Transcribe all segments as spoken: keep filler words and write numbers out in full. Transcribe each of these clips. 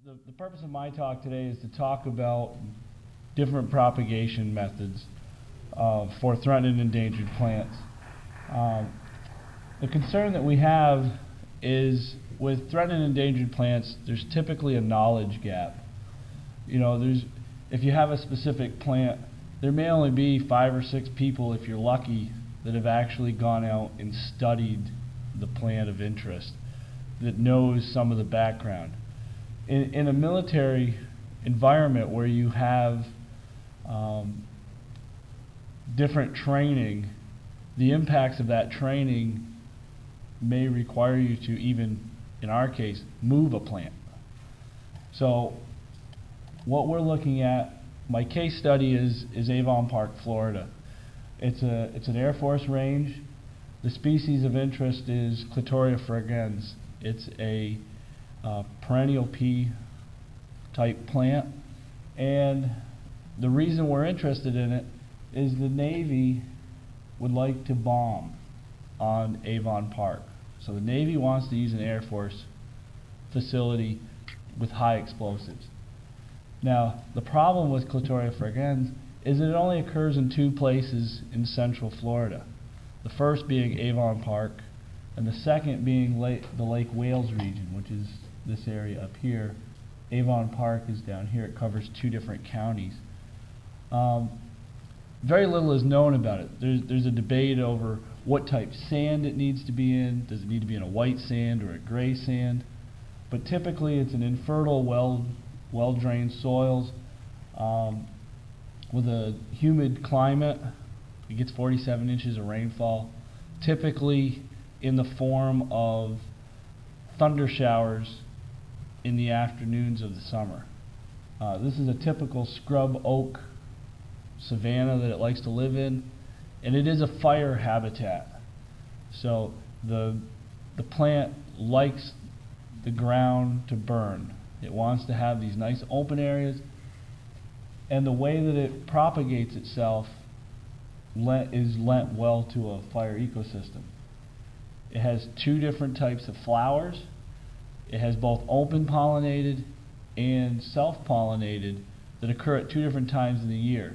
the, the purpose of my talk today is to talk about different propagation methods uh, for threatened and endangered plants. Um, the concern that we have is with threatened and endangered plants, there's typically a knowledge gap. You know, there's, if you have a specific plant, there may only be five or six people, if you're lucky, that have actually gone out and studied the plant of interest, that knows some of the background. In, in a military environment where you have um, different training, the impacts of that training may require you to even, in our case, move a plant. So what we're looking at, my case study is, is Avon Park, Florida. It's, a, it's an Air Force range. The species of interest is Clitoria fragrans. It's a uh, perennial pea type plant, and the reason we're interested in it is the Navy would like to bomb on Avon Park. So the Navy wants to use an Air Force facility with high explosives. Now, the problem with Clitoria fragrans is that it only occurs in two places in central Florida. The first being Avon Park, and the second being Lake, the Lake Wales region, which is this area up here. Avon Park is down here. It covers two different counties. Um, very little is known about it. There's, there's a debate over what type sand it needs to be in. Does it need to be in a white sand or a gray sand? But typically it's an infertile, well, well-drained soils um, with a humid climate. It gets forty-seven inches of rainfall, typically in the form of thunder showers in the afternoons of the summer. Uh, this is a typical scrub oak savanna that it likes to live in, and it is a fire habitat. So the, the plant likes the ground to burn. It wants to have these nice open areas, and the way that it propagates itself lent, is lent well to a fire ecosystem. It has two different types of flowers. It has both open pollinated and self-pollinated that occur at two different times in the year.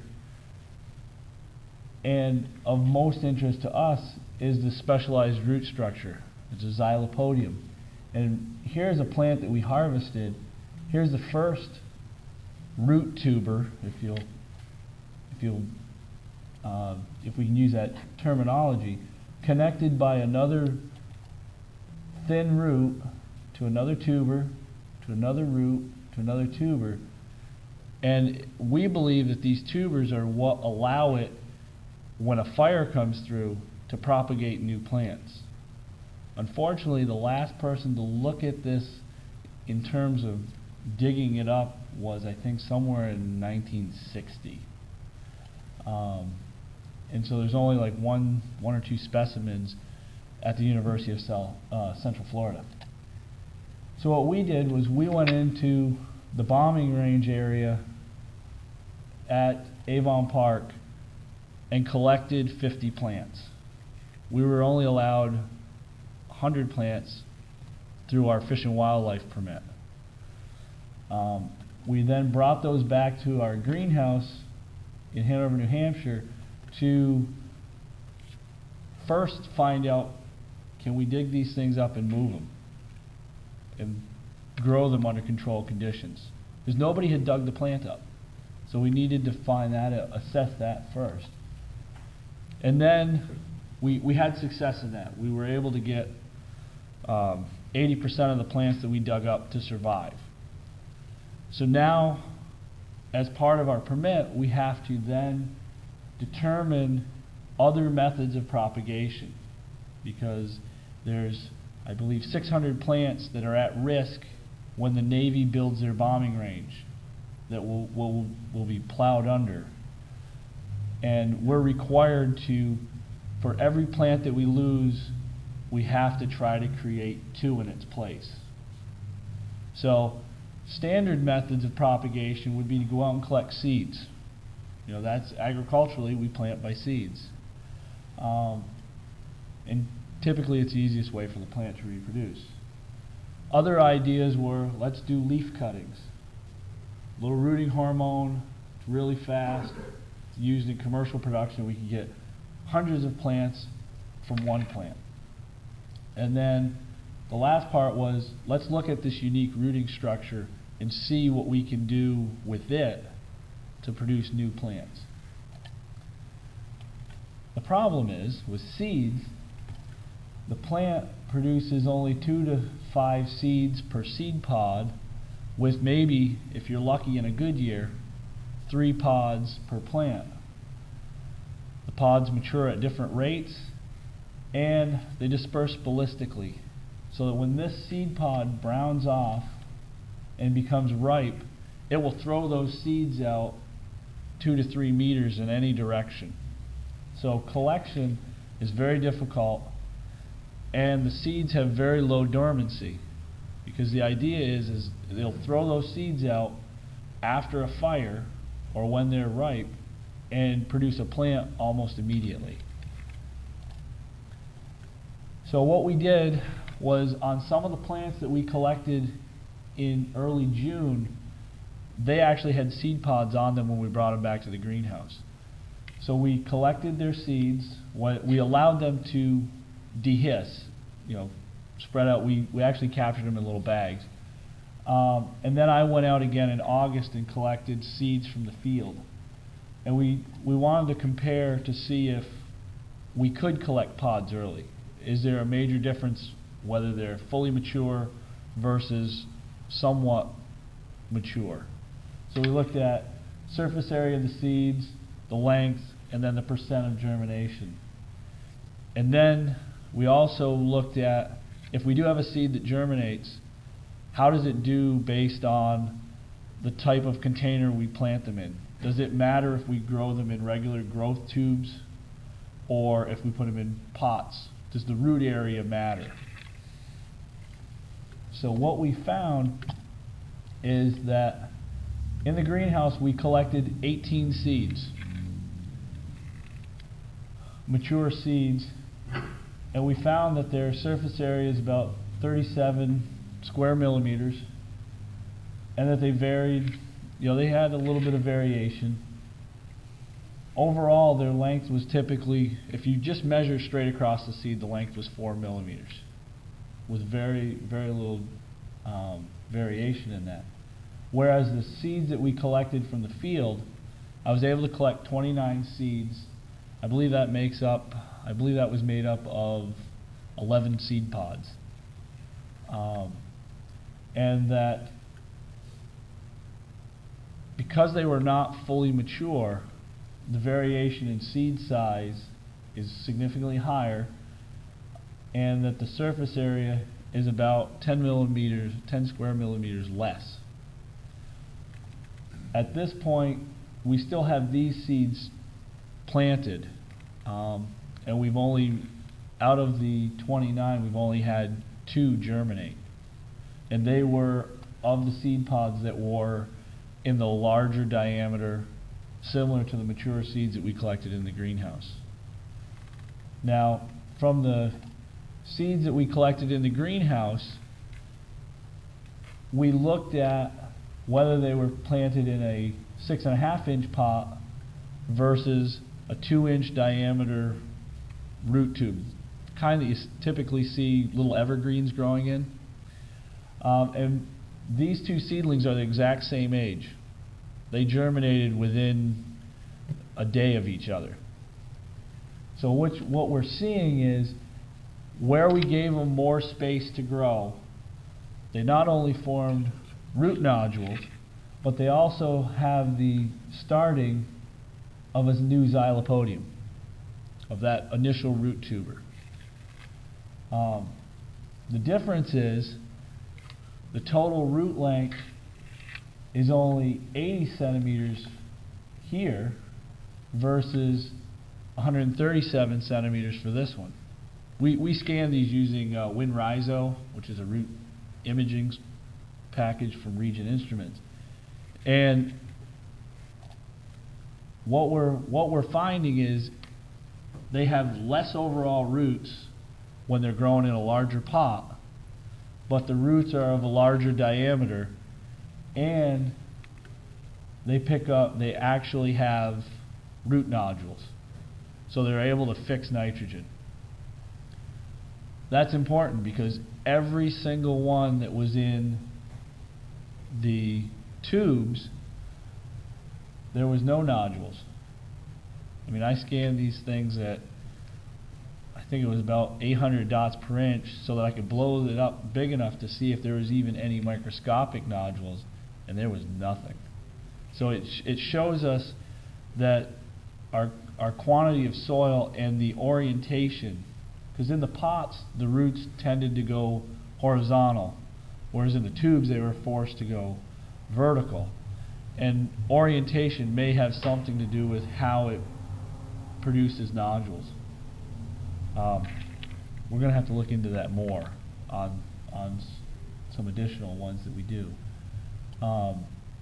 And of most interest to us is the specialized root structure. It's a xylopodium. And here's a plant that we harvested. Here's the first root tuber, if you'll, if you'll, uh, if we can use that terminology, connected by another thin root to another tuber, to another root, to another tuber. And we believe that these tubers are what allow it, when a fire comes through, to propagate new plants. Unfortunately, the last person to look at this in terms of digging it up was, I think, somewhere in nineteen sixty. Um, and so there's only like one, one or two specimens at the University of Cell, uh, Central Florida. So what we did was we went into the bombing range area at Avon Park and collected fifty plants. We were only allowed one hundred plants through our Fish and Wildlife permit. Um, we then brought those back to our greenhouse in Hanover, New Hampshire to first find out, can we dig these things up and move them and grow them under controlled conditions? Because nobody had dug the plant up. So we needed to find that, uh, assess that first. And then we, we had success in that. We were able to get um, eighty percent of the plants that we dug up to survive. So now, as part of our permit, we have to then determine other methods of propagation, because there's, I believe, six hundred plants that are at risk when the Navy builds their bombing range that will, will, will be plowed under. And we're required to, for every plant that we lose, we have to try to create two in its place. So standard methods of propagation would be to go out and collect seeds. You know, that's agriculturally, we plant by seeds. Um, and typically it's the easiest way for the plant to reproduce. Other ideas were, let's do leaf cuttings. A little rooting hormone, it's really fast, it's used in commercial production. We can get hundreds of plants from one plant. And then the last part was, let's look at this unique rooting structure and see what we can do with it to produce new plants. The problem is, with seeds, the plant produces only two to five seeds per seed pod, with maybe, if you're lucky in a good year, three pods per plant. The pods mature at different rates, and they disperse ballistically, so that when this seed pod browns off and becomes ripe, it will throw those seeds out two to three meters in any direction. So collection is very difficult, and the seeds have very low dormancy, because the idea is, is they'll throw those seeds out after a fire or when they're ripe and produce a plant almost immediately. So what we did was, on some of the plants that we collected in early June, they actually had seed pods on them when we brought them back to the greenhouse. So we collected their seeds, we allowed them to dehisce, you know, spread out. We, we actually captured them in little bags. Um, and then I went out again in August and collected seeds from the field. And we, we wanted to compare to see if we could collect pods early. Is there a major difference whether they're fully mature versus somewhat mature? So we looked at surface area of the seeds, the length, and then the percent of germination. And then we also looked at, if we do have a seed that germinates, how does it do based on the type of container we plant them in? Does it matter if we grow them in regular growth tubes or if we put them in pots? Does the root area matter? So what we found is that in the greenhouse we collected eighteen seeds, mature seeds, and we found that their surface area is about thirty-seven square millimeters, and that they varied, you know, they had a little bit of variation. Overall, their length was typically, if you just measure straight across the seed, the length was four millimeters, with very, very little um, variation in that. Whereas the seeds that we collected from the field, I was able to collect twenty-nine seeds. I believe that makes up, I believe that was made up of eleven seed pods. Um, and that because they were not fully mature, the variation in seed size is significantly higher, and that the surface area is about ten millimeters, ten square millimeters less. At this point, we still have these seeds planted, um, and we've only, out of the twenty-nine, we've only had two germinate, and they were of the seed pods that were in the larger diameter, similar to the mature seeds that we collected in the greenhouse. Now, from the seeds that we collected in the greenhouse, we looked at whether they were planted in a six and a half inch pot versus a two inch diameter root tube, kind that you typically see little evergreens growing in. Um, and these two seedlings are the exact same age. They germinated within a day of each other. So which, what we're seeing is, where we gave them more space to grow, they not only formed root nodules, but they also have the starting of a new xylopodium, of that initial root tuber. Um, the difference is the total root length is only eighty centimeters here versus one hundred thirty-seven centimeters for this one. We, we scanned these using uh, WinRhizo, which is a root imaging package from Region Instruments. And what we're, what we're finding is they have less overall roots when they're grown in a larger pot, but the roots are of a larger diameter, and they pick up, they actually have root nodules. So they're able to fix nitrogen. That's important because every single one that was in the tubes, there was no nodules. I mean, I scanned these things at, I think it was about eight hundred dots per inch, so that I could blow it up big enough to see if there was even any microscopic nodules, and there was nothing. So it, sh it shows us that our, our quantity of soil and the orientation, because in the pots the roots tended to go horizontal, whereas in the tubes they were forced to go vertical. And orientation may have something to do with how it produces nodules. Um, we're going to have to look into that more on, on s some additional ones that we do. Um,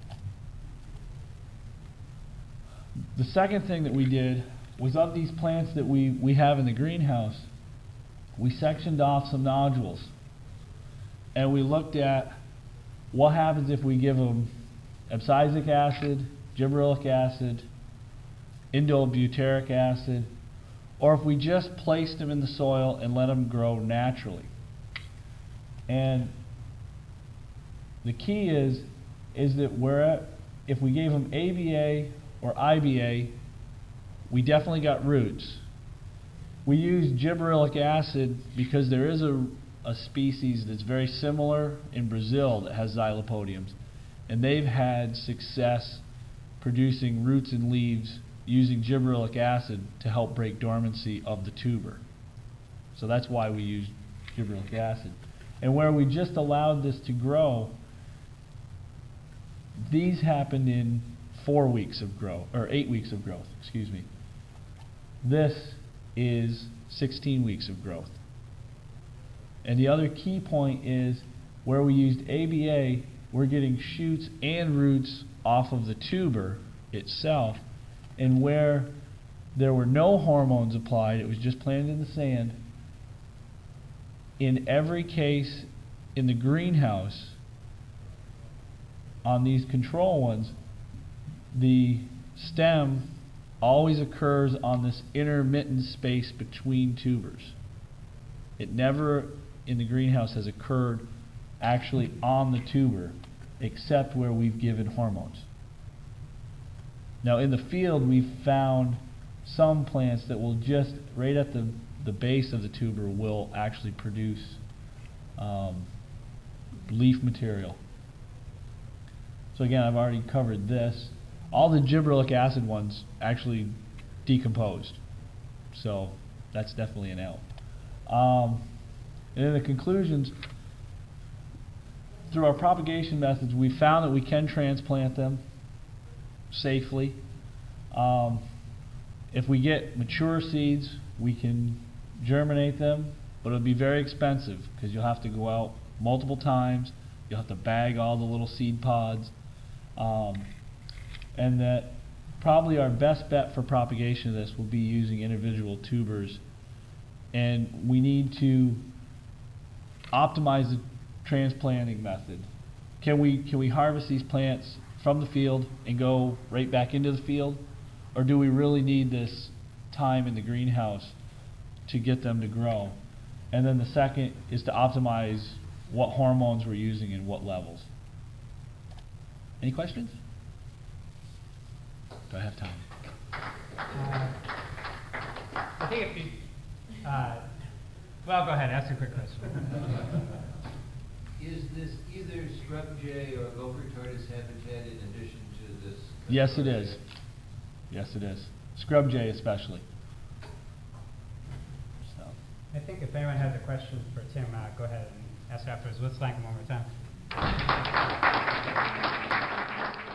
the second thing that we did was, of these plants that we, we have in the greenhouse, we sectioned off some nodules, and we looked at what happens if we give them abscisic acid, gibberellic acid, indobutyric acid, or if we just placed them in the soil and let them grow naturally. And the key is is that we're at, if we gave them A B A or I B A, we definitely got roots. We use gibberellic acid because there is a, a species that's very similar in Brazil that has xylopodiums, and they've had success producing roots and leaves using gibberellic acid to help break dormancy of the tuber. So that's why we use gibberellic acid. And where we just allowed this to grow, these happened in four weeks of growth, or eight weeks of growth, excuse me. This is sixteen weeks of growth. And the other key point is, where we used A B A, we're getting shoots and roots off of the tuber itself, and where there were no hormones applied, it was just planted in the sand. In every case in the greenhouse, on these control ones, the stem always occurs on this intermittent space between tubers. It never in the greenhouse has occurred actually on the tuber, except where we've given hormones. Now in the field we've found some plants that will just, right at the, the base of the tuber, will actually produce um, leaf material. So again, I've already covered this. All the gibberellic acid ones actually decomposed, so that's definitely an out. Um, and in the conclusions, through our propagation methods, we found that we can transplant them safely. Um, if we get mature seeds, we can germinate them, but it'll be very expensive because you'll have to go out multiple times. You'll have to bag all the little seed pods. Um, and that probably our best bet for propagation of this will be using individual tubers. And we need to optimize the transplanting method. Can we, can we harvest these plants from the field and go right back into the field? Or do we really need this time in the greenhouse to get them to grow? And then the second is to optimize what hormones we're using and what levels. Any questions? Do I have time? Uh, I think if you, uh, well, go ahead, ask a quick question. Is this either scrub jay or gopher tortoise habitat in addition to this? Yes, it is. Yes, it is. Scrub jay especially. So. I think if anyone has a question for Tim, uh, go ahead and ask afterwards. Let's thank him one more time.